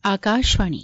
आकाशवाणी।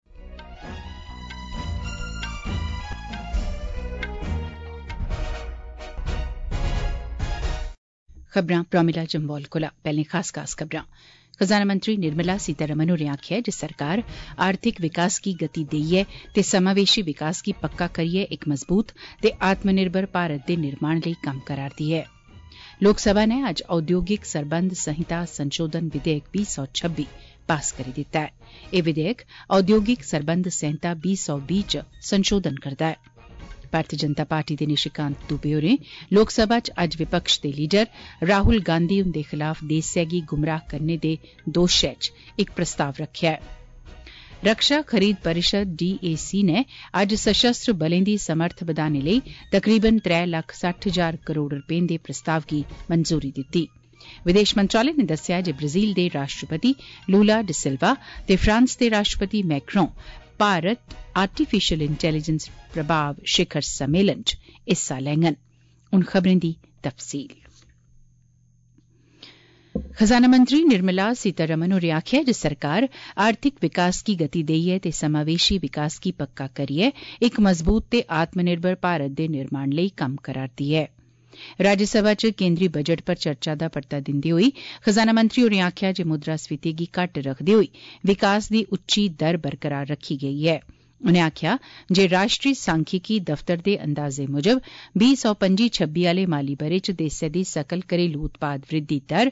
खबरां प्रोमिला जम्वाल कोला। पैह्लें खास खबरां। खजाना मंत्री निर्मला सीतारमण होरें आखेआ जे सरकार आर्थिक विकास गी गति देइयै ते समावेशी विकास गी पक्का करियै इक मजबूत ते आत्मनिर्भर भारत दे निर्माण लेई कम्म करा'रदी ऐ। लोकसभा नै अज्ज औद्योगिक सरबंध संहिता संशोधन विधेयक 2026 पास करी दित्ता ऐ। एह् विधेयक औद्योगिक सरबंध संहिता 2020 च संशोधन करदा ऐ। भारतीय जनता पार्टी दे निशिकांत दुबे होरें लोकसभा च अज्ज विपक्ष दे लीडर राहुल गांधी हुंदे खलाफ देसै गी गुमराह करने दे दोशै च इक प्रस्ताव रखेआ ऐ। रक्षा खरीद परिषद DAC नै अज्ज सशस्त्र बलें दी समर्थ बधाने लेई तकरीबन 3,60,000 करोड़ रपें दे प्रस्ताव गी मंजूरी दित्ती। विदेश मंत्रालय ने दस्सेआ जे ब्राजील दे राष्ट्रपति लूला डी सिल्वा ते फ्रांस दे राष्ट्रपति मैक्रों भारत आर्टिफिशियल इंटेलीजेंस प्रभाव शिखर सम्मेलन च हिस्सा लैङन। हुन खबरें दी तफसील। खजाना मंत्री निर्मला सीतारमण होरें आखेआ जे सरकार आर्थिक विकास गी गति देइयै ते समावेशी विकास गी पक्का करियै इक मजबूत ते आत्मनिर्भर भारत दे निर्माण लेई कम्म करा'रदी ऐ। राज्यसभा च केंद्री बजट पर चर्चा दा परता दिंदे होई खजाना मंत्री होरें आखेआ जे मुद्रास्फीति गी घट्ट रखदे होई विकास दी उच्ची दर बरकरार रखी गेई ऐ। उनें आखेआ जे राष्ट्री सांख्यिकी दफ्तर दे अंदाजे मुजब 2025-26 आह्ले माली ब'रे च देसै दी सकल घरेलू उत्पाद वृद्धि दर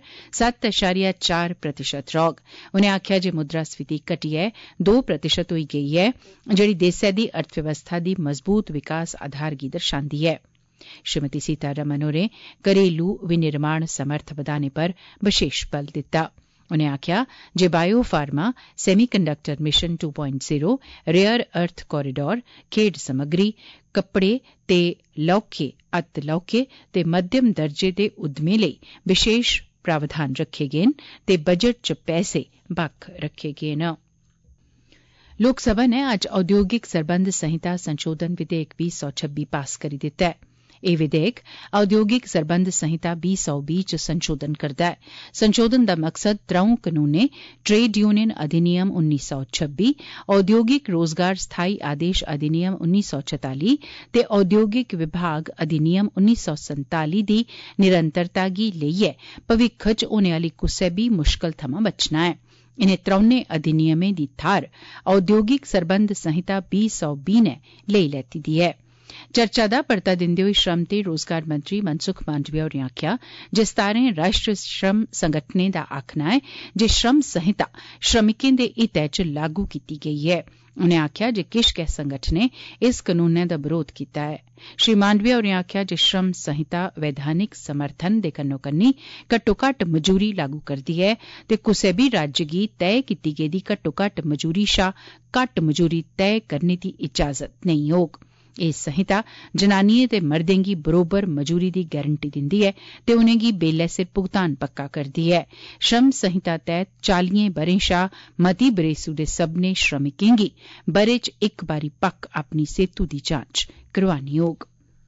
7.4% रौह्ग। उनें आखेआ जे मुद्रास्फीति घटियै 2% होई गेई ऐ, जेह्ड़ी देसै दी अर्थव्यवस्था दी मजबूत विकास आधार गी दर्शांदी ऐ। श्रीमती सीतारमण होरें घरेलू विनिर्माण समर्थ बधाने पर बशेष बल दित्ता। उनें आखेआ जे bio pharma, semiconductor mission 2.0, rare earth corridor, खेड्ड समग्री, कपड़े ते लौह्के, अत्त लौह्के ते मध्यम दर्जे दे उद्यमें लेई विशेष प्रावधान रखे गे न ते बजट च पैसे बक्ख रखे गे न। लोकसभा नै अज्ज औद्योगिक सरबंध संहिता संशोधन विधेयक 2026 पास करी दित्ता ऐ। एह् विधेयक औद्योगिक सरबंध संहिता 2020 च संशोधन करदा ऐ। संशोधन दा मकसद 3 कनूनें ट्रेड यूनियन अधिनियम 1926, औद्योगिक रोजगार स्थाई आदेश अधिनियम 1944 ते औद्योगिक विभाग अधिनियम 1947 दी निरंतरता गी लेइयै भविक्ख च होने आह्ली कुसै बी मुश्कल थमां बचना ऐ। इनें त्रौनें अधिनियमें दी थाह्र औद्योगिक सरबंध संहिता 2020 नै लेई लैती दी ऐ। चर्चा दा परता दिंदे होई श्रम ते रोजगार मंत्री मनसुख मांडविया होरें आखेआ जे 17 राष्ट्री श्रम संगठनें दा आखना ऐ जे श्रम संहिता श्रमिकें दे हितै च लागू कीती गेई ऐ। उनें आखेआ जे किश गै संगठनें इस कनूनै दा बरोध कीता ऐ। श्री मांडविया होरें आखेआ जे श्रम संहिता वैधानिक समर्थन दे कन्नोकन्नी घट्टोघट्ट मजूरी लागू करदी ऐ ते कुसै बी राज्य गी तय कीती गेदी घट्टोघट्ट मजूरी शा घट्ट मजूरी तय करने दी इजाजत नेईं होग। एह् संहिता जनानियें ते मर्दें गी बरोबर मजूरी दी गारंटी दिंदी ऐ ते उनेंगी बेल्लै सिर भुगतान पक्का करदी ऐ। श्रम संहिता तैह्त 40 ब'रें शा मती बरेसू दे सब्भनें श्रमिकें गी ब'रे च इक बारी पक्क अपनी सेह्तू दी जांच करोआनी होग।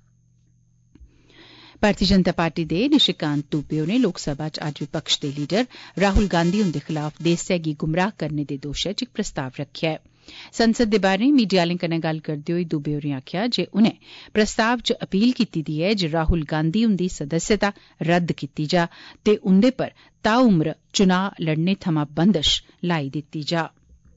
भारतीय जनता पार्टी दे निशिकांत दुबे होरें लोकसभा च अज्ज विपक्ष दे लीडर राहुल गांधी हुंदे खलाफ देसै गी गुमराह करने दे दोशै च इक प्रस्ताव रखेआ ऐ। संसद दे बाहरें मीडिया आह्लें कन्नै गल्ल करदे होई दुबे होरें आखेआ जे उनें प्रस्ताव च अपील कीती दी ऐ जे राहुल गांधी हुंदी सदस्यता रद्द कीती जा ते उंदे पर ताउम्र चुनां लड़ने थमां बंदश लाई दित्ती जा।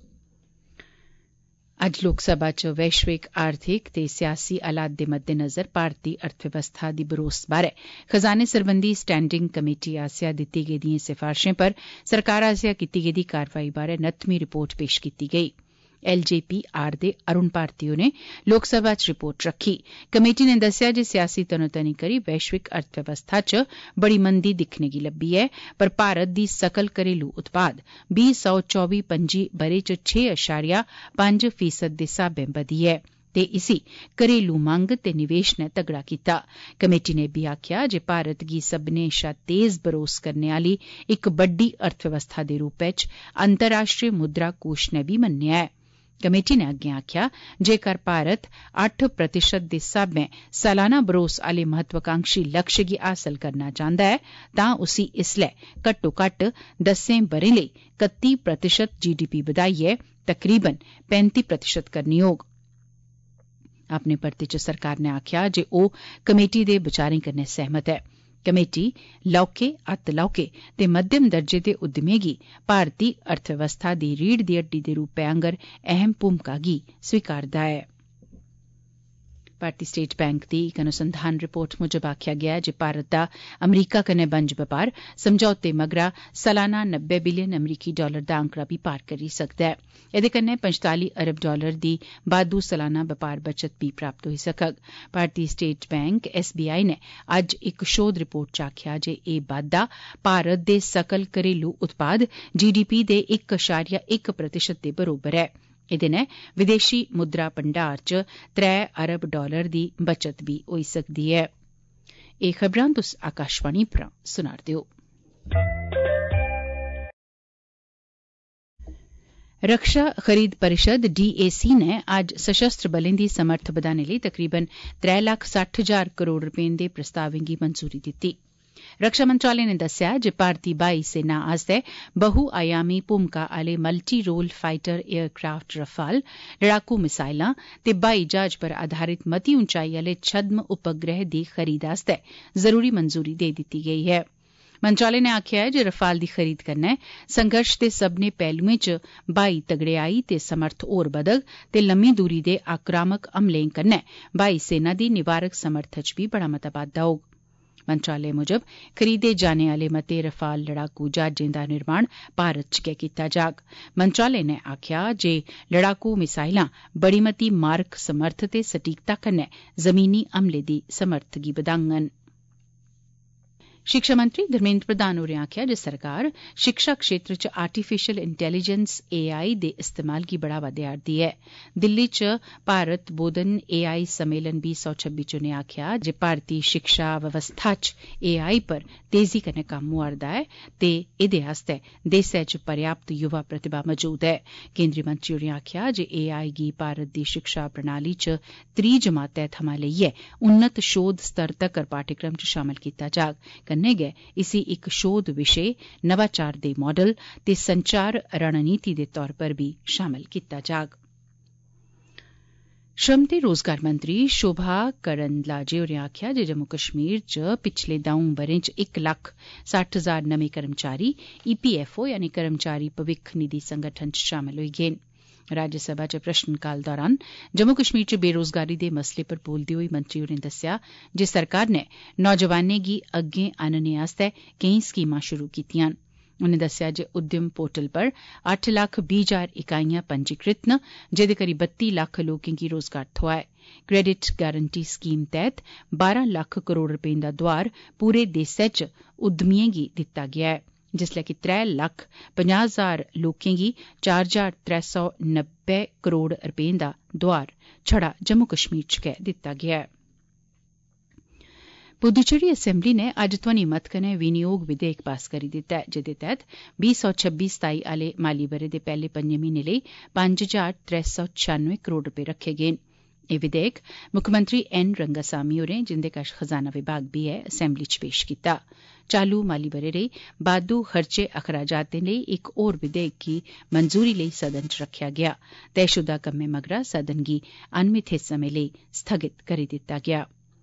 अज्ज लोकसभा च वैश्विक आर्थिक ते सियासी हालात दे मद्देनज़र भारती अर्थव्यवस्था दी बरोस बारै खजाने सरबंधी स्टैंडिंग कमेटी आसेआ दित्ती गेदिएं सिफारशें पर सरकार आसेआ कीती गेदी कारवाई बारै नत्थमीं रिपोर्ट पेश कीती गेई। LJPR दे अरुण भारती होरें लोकसभा च रिपोर्ट रखी। कमेटी नै दस्सेआ जे सियासी तनोतनी करी वैश्विक अर्थव्यवस्था च बड़ी मंदी दिक्खने गी लब्बी ऐ, पर भारत दी सकल घरेलू उत्पाद 2024-25 ब'रे च 6.5% दे स्हाबें बधी ऐ ते इसी घरेलू मंग ते निवेश नै तगड़ा कीता। कमेटी नै बी आखेआ जे भारत गी सब्भनें शा तेज बरोस करने आह्ली इक बड्डी अर्थव्यवस्था दे रूपै च अंतर्राष्ट्रीय मुद्रा कोष नै बी मन्नेआ ऐ। कमेटी नै अग्गें आखेआ जेकर भारत 8% दे स्हाबै सालाना बरोस आले महत्वाकांक्षी लक्ष्य गी हासल करना चांह्दा ऐ तां उसी इसलै घट्टोघट्ट 10 ब'रें लेई 31% GDP बधाइयै तकरीबन 35% करनी होग। अपने परते च सरकार नै आखेआ जे ओह् कमेटी दे विचारें कन्नै सैह्मत ऐ। कमेटी लौह्के, अत्त लौह्के ते मध्यम दर्जे दे उद्यमें गी भारती अर्थव्यवस्था दी रीढ़ दी हड्डी दे रूपै आंगर अहम भूमिका गी स्वीकारदा ऐ। भारती स्टेट बैंक दी इक अनुसंधान रिपोर्ट मुजब आखेआ गेआ ऐ जे भारत दा अमरीका कन्नै बंज बपार समझौते मगरा सालाना $90 बिलियन दा आंकड़ा बी पार करी सकदा ऐ। एह्दे कन्नै $45 अरब दी बाद्धू सालाना बपार बचत बी प्राप्त होई सकग। भारती स्टेट बैंक SBI नै अज्ज इक शोध रिपोर्ट च आखेआ जे एह् बाद्दा भारत दे सकल घरेलू उत्पाद GDP दे 1.1% दे बरोबर ऐ। एह्दे नै विदेशी मुद्रा भंडार च $3 अरब दी बचत बी होई सकदी ऐ। एह् खबरां तुस आकाशवाणी परा सुना'रदे ओ। रक्षा खरीद परिषद DAC नै अज्ज सशस्त्र बलें दी समर्थ बधाने लेई तकरीबन $3,60,000 करोड़ दे प्रस्तावें गी मंजूरी दित्ती। रक्षा मंत्रालय नै दस्सेआ जे भारती ब्हाई सेना आस्तै बहुआयामी भूमिका आले multi role fighter aircraft Rafale, लड़ाकू मिसाइलां ते ब्हाई जहाज पर आधारित मती ऊंचाई आले छद्म उपग्रह दी खरीद आस्तै जरूरी मंजूरी देई दित्ती गेई ऐ। मंत्रालय नै आखेआ ऐ जे रफाल दी खरीद कन्नै संघर्ष दे सब्मनें पैहलुएं च ब्हाई तगड़ेयाई ते समर्थ होर बधग ते लम्मी दूरी दे आक्रामक हमलें कन्नै ब्हाई सेना दी निवारक समर्थ च बी बड़ा मता बाद्दा होग। मंत्रालय मुजब खरीदे जाने आले मते रफाल लड़ाकू जहाजें दा निर्माण भारत च गै कीता जाग। मंत्रालय नै आखेआ जे लड़ाकू मिसाइलां बड़ी मती मारक समर्थ ते सटीकता कन्नै जमीनी हमले दी समर्थ गी बधाङन। शिक्षा मंत्री धर्मेन्द्र प्रधान होरें आखेआ जे सरकार शिक्षा क्षेत्र च आर्टिफिशियल इंटेलीजेंस AI दे इस्तेमाल गी बढ़ावा देआ'रदी ऐ। दिल्ली च भारत बोधन AI सम्मेलन 2026 च उनें आखेआ जे भारती शिक्षा व्यवस्था च AI पर तेजी कन्नै कम्म होआ'रदा ऐ ते एह्दे आस्तै देसै च पर्याप्त युवा प्रतिभा मजूद ऐ। केंद्री मंत्री होरें आखेआ जे AI गी भारत दी शिक्षा प्रणाली च त्री जमातै थमां लेइयै उन्नत शोध स्तर तक्कर पाठ्यक्रम च शामल कीता जाग। कन्नै गै इसी इक शोध विशे, नवाचार दे मॉडल ते संचार रणनीति दे तौर पर बी शामल कीता जाग। श्रम ते रोजगार मंत्री शोभा करंदलाजे होरें आखेआ जे जम्मू कश्मीर च पिछले 2 ब'रें च 1,60,000 नमें कर्मचारी EPFO यानी कर्मचारी भविक्ख निधि संगठन च शामल होई गे न। राज्यसभा च प्रश्नकाल दौरान जम्मू कश्मीर च बेरोजगारी दे मसले पर बोलदे होई मंत्री होरें दस्सेआ जे सरकार नै नौजवानें गी अग्गें आनने आस्तै केईं स्कीमां शुरू कीतियां न। उनें दस्सेआ जे उद्यम पोर्टल पर 8,20,000 इकाइयां पंजीकृत न जेह्दे करी 32 लक्ख लोकें गी रोजगार थ्होआ ऐ। क्रेडिट गारंटी स्कीम तैह्त 12 लक्ख करोड़ रपें दा दोआर पूरे देसै च उद्यमिएं गी दित्ता गेआ ऐ जिसलै कि 3,50,000 लोकें गी 4,390 करोड़ रपें दा दोआर छड़ा जम्मू कश्मीर च गै दित्ता गेआ ऐ। पुदुचेरी असैम्बली नै अज्ज ध्वनि मत कन्नै विनियोग विधेयक पास करी दित्ता ऐ जेह्दे तैह्त 2026-27 आले माली ब'रे दे पैह्ले 5 म्हीने लेई 5,396 करोड़ रपे रखे गे न। एह् विधेयक मुक्खमंत्री N रंगासामी होरें जिंदे कश खजाना विभाग बी ऐ असैम्बली च पेश कीता। चालू माली ब'रे लेई बाद्धू खर्चे अखराजातें लेई इक होर विधेयक गी मंजूरी लेई सदन च रखेआ गेआ। तयशुदा कम्में मगरा सदन गी अनमिथे समें लेई स्थगित करी दित्ता गेआ।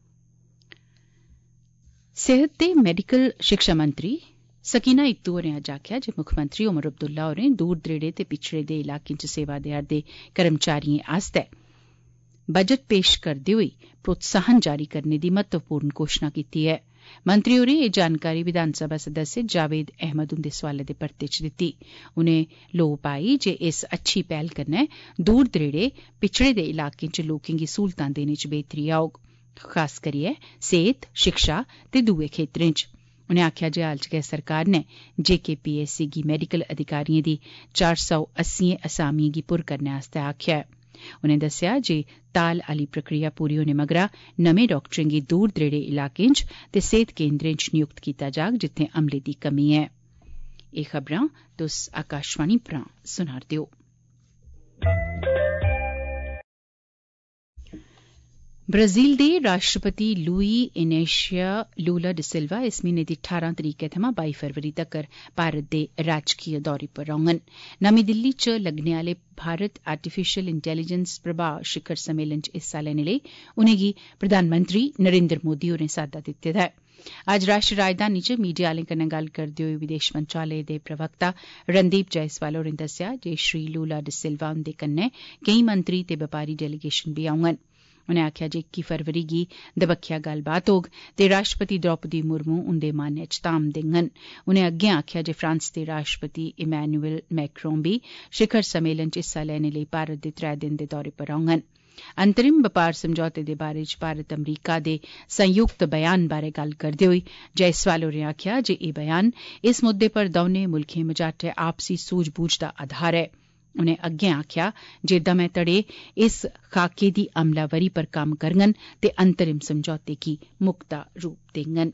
सेहत ते मेडिकल शिक्षा मंत्री सकीना इत्तू होरें अज्ज आखेआ जे मुक्खमंत्री उमर अब्दुल्ला होरें दूर दरेड़े ते पिछड़े दे इलाकें च सेवा देआ'रदे कर्मचारिएं आस्तै बजट पेश करदे होई प्रोत्साहन जारी करने दी महत्वपूर्ण घोषणा कीती ऐ। मंत्री होरें एह् जानकारी विधानसभा सदस्य जावेद अहमद हुंदे सोआलै दे परते च दित्ती। उनें लोऽ पाई जे इस अच्छी पैह्ल कन्नै दूर दरेड़े पिछड़े दे इलाकें च लोकें गी सहूलतां देने च बेह्तरी औग, खास करियै सेह्त, शिक्षा ते दुए खेत्तरें च। उनें आखेआ जे हाल च गै सरकार नै JKPSC गी मेडिकल अधिकारिएं दी 480 असामिएं गी पुर करने आस्तै आखेआ ऐ। उनें दस्सेआ जे ताल आली प्रक्रिया पूरी होने मगरा नमें डाक्टरें गी दूर दरेड़े इलाकें च ते सेह्त केन्द्रें च नियुक्त कीता जाग जित्थें अमले दी कमी ऐ। एह् खबरां तुस आकाशवाणी परा सुना'रदे ओ। ब्राजील दे राष्ट्रपति लुई इनेशिया लूला डी सिल्वा इस म्हीने दी 18 तरीकै थमां 22 फरवरी तक्कर भारत दे राजकीय दौरे पर रौह्ङन। नमीं दिल्ली च लग्गने आह्ले भारत आर्टिफिशियल इंटेलीजेंस प्रभाव शिखर सम्मेलन च हिस्सा लैने लेई उनेंगी प्रधानमंत्री नरेंद्र मोदी होरें साद्दा दित्ते दा ऐ। अज्ज राष्ट्र राजधानी च मीडिया आह्लें कन्नै गल्ल करदे होई विदेश मंत्रालय दे प्रवक्ता रणदीप जायसवाल होरें दस्सेआ जे श्री लूला डी सिल्वा हुंदे कन्नै केई मंत्री ते बपारी डेलीगेशन बी औङन। उनें आखेआ जे 21 फरवरी गी दबक्ख्या गल्लबात होग ते राष्ट्रपति द्रौपदी मुर्मू उंदे मानै च धाम देङन। उनें अग्गें आखेआ जे फ्रांस दे राष्ट्रपति इमैनुअल मैक्रोन बी शिखर सम्मेलन च हिस्सा लैने लेई भारत दे 3 दिन दे दौरे पर औङन। अंतरिम बपार समझौते दे बारे च भारत अमरीका दे संयुक्त बयान बारे गल्ल करदे होई जायसवाल होरें आखेआ जे एह् बयान इस मुद्दे पर दौनें मुल्खें मझाटै आपसी सूझ बूझ दा आधार ऐ। उनें अग्गें आखेआ जे दमै धड़े इस खाके दी अमलावरी पर कम्म करङन ते अंतरिम समझौते गी मुक्ता रूप देङन।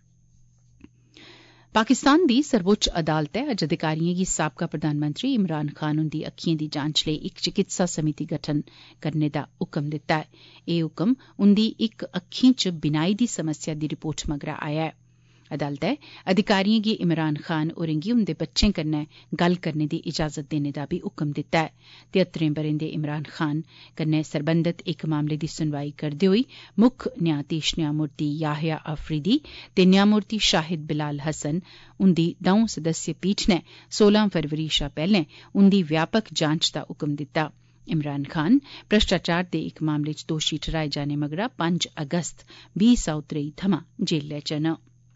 पाकिस्तान दी सर्वोच्च अदालतै अज्ज अधिकारिएं गी साबका प्रधानमंत्री इमरान खान हुंदी अक्खिएं दी जांच लेई इक चिकित्सा समिति गठन करने दा हुक्म दित्ता ऐ। एह् हुक्म उंदी इक अक्खीं च बिनाई दी समस्या दी रिपोर्ट मगरा आया ऐ। अदालतै अधिकारिएं गी इमरान खान होरें गी उंदे बच्चें कन्नै गल्ल करने दी इजाजत देने दा बी हुक्म दित्ता ऐ। 73 ब'रें दे इमरान खान कन्नै सरबंधत इक मामले दी सुनवाई करदे होई मुक्ख न्यायाधीश न्यामूर्ति याहिया अफरीदी ते न्यामूर्ति शाहिद बिलाल हसन उंदी द'ऊं सदस्य पीठ नै 16 फरवरी शा पैह्ले उंदी व्यापक जांच दा हुक्म दित्ता। इमरान खान भ्रष्टाचार दे इक मामले च दोषी ठर्हाए जाने मगरा 5 अगस्त 2023 थमां जेलै च न।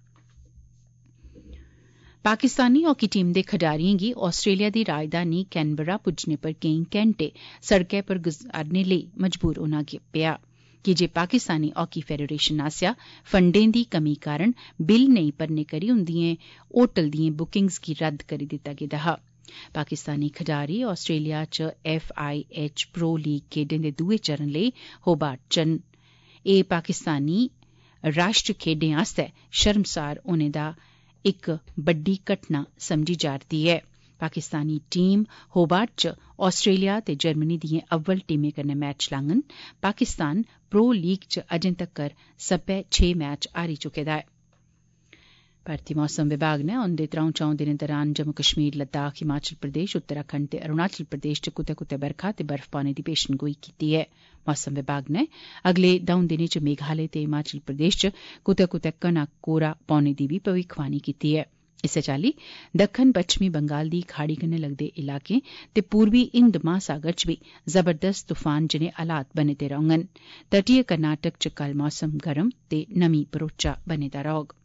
पाकिस्तानी हॉकी टीम दे खडारिएं गी आस्ट्रेलिया दी राजधानी कैनबरा पुज्जने पर केईं घैंटे सड़कै पर गुजारने लेई मजबूर होना पेआ कीजे पाकिस्तानी हॉकी फेडरेशन आसेआ फंडें दी कमी कारण बिल नेईं भरने करी उंदिएं होटल दिएं बुकिंग्स गी रद्द करी दित्ता गेदा हा। पाकिस्तानी खडारी आस्ट्रेलिया च FIH प्रो लीग खेड्डें दे दुए चरण लेई होबार्ट च न। एह् पाकिस्तानी राष्ट्र खेड्डें आस्तै शर्मसार होने दा इक बड्डी घटना समझी जा'रदी ऐ। पाकिस्तानी टीम होबार्ट च आस्ट्रेलिया ते जर्मनी दिएं अव्वल टीमें कन्नै मैच लाङन। पाकिस्तान प्रो लीग च अजें तक्कर सब्बै 6 मैच हारी चुके दा ऐ। भारतीय मौसम विभाग नै औंदे 3-4 दिनें दौरान जम्मू कश्मीर लद्दाख हिमाचल प्रदेश उत्तराखंड ते अरुणाचल प्रदेश च कुतै कुतै बरखा ते बर्फ पौने दी पेशनगोई कीती ऐ। मौसम विभाग नै अगले 2 दिनें च मेघालय ते हिमाचल प्रदेश च कुतै कुतै घना कोहरा पौने दी बी भविक्खवाणी कीती ऐ। इस्सै चाल्ली दक्खन पच्छमी बंगाल दी खाड़ी कन्नै लगदे इलाकें ते पूर्वी हिंद महासागर च बी जबरदस्त तूफान जनेह् हालात बने दे रौह्ङन। तटीय कर्नाटक च कल मौसम गर्म ते नमी भरोचा बने दा रौह्ग।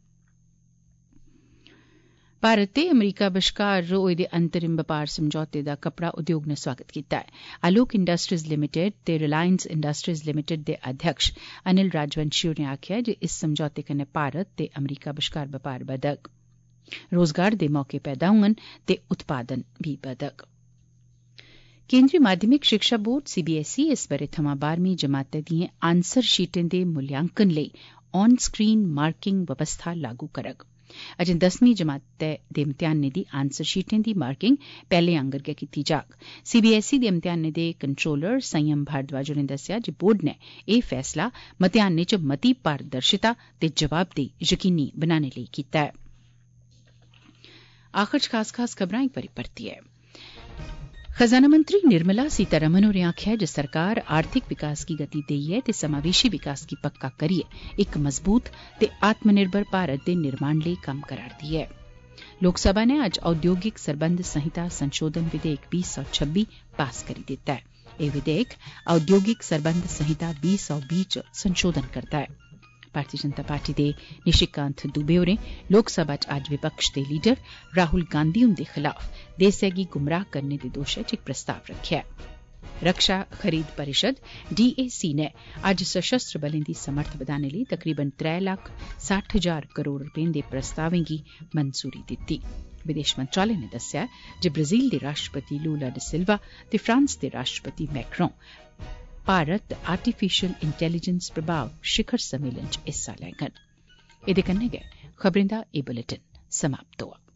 भारत ते अमरीका बश्कार होए दे अंतरिम बपार समझौते दा कपड़ा उद्योग नै स्वागत कीता ऐ। आलोक इंडस्ट्रीज लिमिटेड ते रिलायंस इंडस्ट्रीज लिमिटेड दे अध्यक्ष अनिल राजवंशी होरें आखेआ जे इस समझौते कन्नै भारत ते अमरीका बश्कार बपार बधग, रोजगार दे मौके पैदा होङन ते उत्पादन बी बधग। केंद्रीय माध्यमिक शिक्षा बोर्ड CBSE इस ब'रे थमां 12वीं जमातै दिएं आंसर शीटें दे मूल्यांकन लेई ऑन स्क्रीन मार्किंग बवस्था लागू करग। अजें 10वीं जमातै दे इम्तेहानें दी आंसर शीटें दी मार्किंग पैह्ले आंगर गै कीती जाग। CBSE दे इम्तेहानें दे कंट्रोलर संयम भारद्वाज होरें दस्सेआ जे बोर्ड नै एह् फैसला मतेहानें च मती पारदर्शिता ते जवाबदेही यकीनी बनाने लेई कीता ऐ। आखिर च खास खबरां इक बारी परतियै। खजाना मंत्री निर्मला सीतारमण होरें आखेआ जे सरकार आर्थिक विकास गी गति देइयै ते समावेशी विकास गी पक्का करियै इक मजबूत ते आत्मनिर्भर भारत दे निर्माण लेई कम्म करा'रदी ऐ। लोकसभा नै अज्ज औद्योगिक सरबंध संहिता संशोधन विधेयक 2026 पास करी दित्ता ऐ। एह् विधेयक औद्योगिक सरबंध संहिता 2020 च संशोधन करदा ऐ। भारतीय जनता पार्टी दे निशिकांत दुबे होरें लोकसभा च अज्ज विपक्ष दे लीडर राहुल गांधी हुंदे खलाफ देसै गी गुमराह करने दे दोशै च इक प्रस्ताव रखेआ। रक्षा खरीद परिषद DAC नै अज्ज सशस्त्र बलें दी समर्थ बधाने लेई तकरीबन 3,60,000 करोड़ रपें दे प्रस्तावें गी मंजूरी दित्ती। विदेश मंत्रालय नै दस्सेआ जे ब्राजील दे राष्ट्रपति लूला डी सिल्वा ते फ्रांस दे राष्ट्रपति मैक्रोन भारत आर्टिफिशियल इंटेलीजेंस प्रभाव शिखर सम्मेलन च हिस्सा लैङन। एह्दे कन्नै गै खबरें दा एह् बुलेटिन समाप्त होआ।